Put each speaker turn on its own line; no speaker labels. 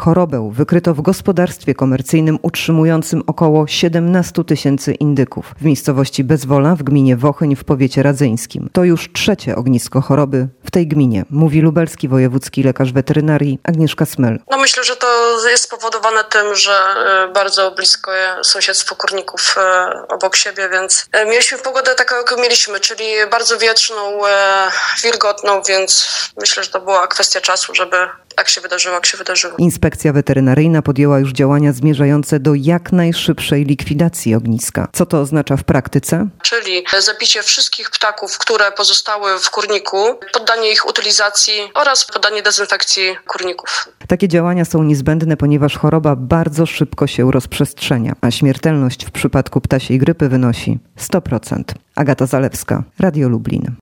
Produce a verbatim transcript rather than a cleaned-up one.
Chorobę wykryto w gospodarstwie komercyjnym utrzymującym około siedemnaście tysięcy indyków w miejscowości Bezwola w gminie Wochyń w powiecie radzyńskim. To już trzecie ognisko choroby w tej gminie, mówi lubelski wojewódzki lekarz weterynarii Agnieszka Smel.
No myślę, że to jest spowodowane tym, że bardzo blisko sąsiedztwo kurników obok siebie, więc mieliśmy pogodę taką, jaką mieliśmy, czyli bardzo wietrzną, wilgotną, więc myślę, że to była kwestia czasu, żeby tak się wydarzyło, jak się wydarzyło.
Inspekcja weterynaryjna podjęła już działania zmierzające do jak najszybszej likwidacji ogniska. Co to oznacza w praktyce?
Czyli zabicie wszystkich ptaków, które pozostały w kurniku, poddanie ich utylizacji oraz poddanie dezynfekcji kurników.
Takie działania są niezbędne, ponieważ choroba bardzo szybko się rozprzestrzenia, a śmiertelność w przypadku ptasiej grypy wynosi sto procent. Agata Zalewska, Radio Lublin.